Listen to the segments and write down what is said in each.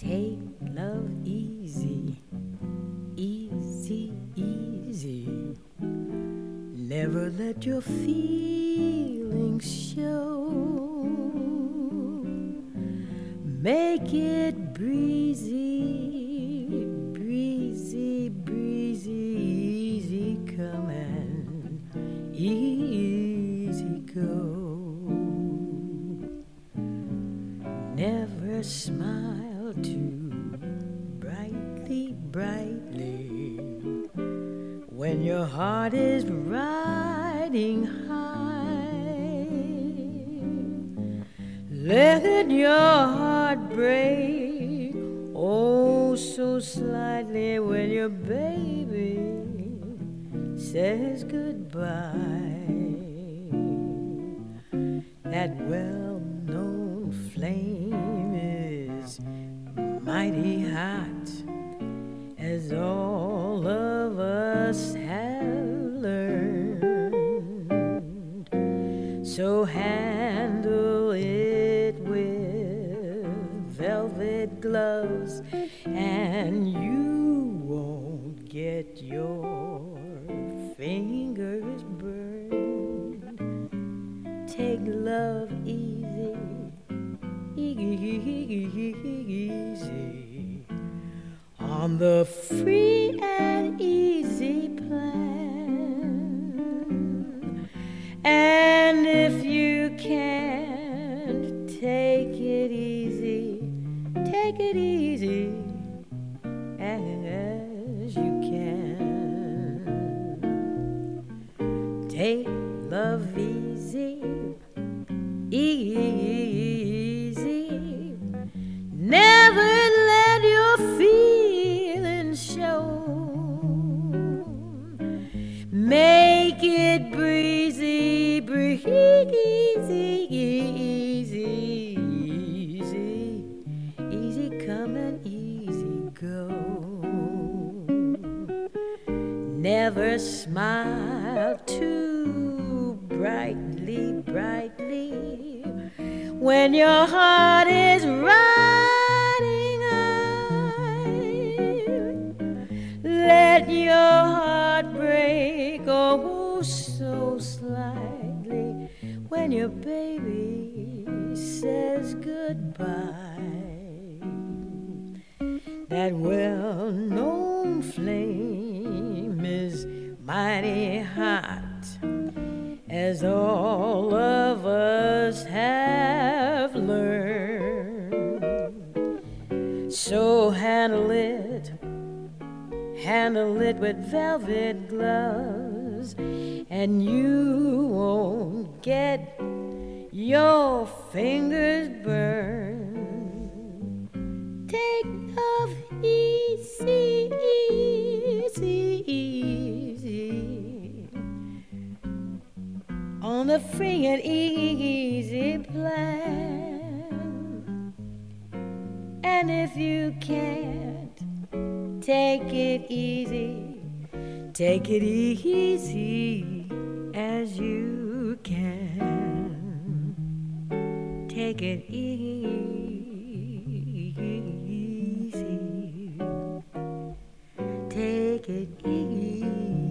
Take love easy, easy, easy. Never let your feelings show. Make it breezy, breezy, breezy, easy come and easy go. Never smile too brightly, brightly when your heart is riding high. Let your heart break, oh so slightly, when your baby says goodbye. That well-known flame is mighty hot, as all of us have learned. So handle it with velvet gloves, and you won't get your fingers burned. Take love easy, easy, on the free and easy plan. And if you can't take it easy as you can. Take love easy, easy. Never let your feelings show. Make it breezy, breezy, easy, easy, easy come and easy go. Never smile too brightly, brightly when your heart is riding high. Let your heart break, oh so slightly, when your baby says goodbye. That well-known flame is mighty hot, as all of us have learned. So handle it with velvet gloves, and you won't get your fingers burned. Take love easy, easy, easy, on the free and easy plan. And if you can't take it easy as you can. Take it easy, take it easy,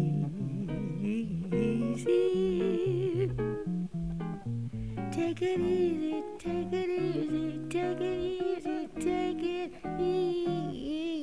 take it easy, take it easy, take it easy, take it easy.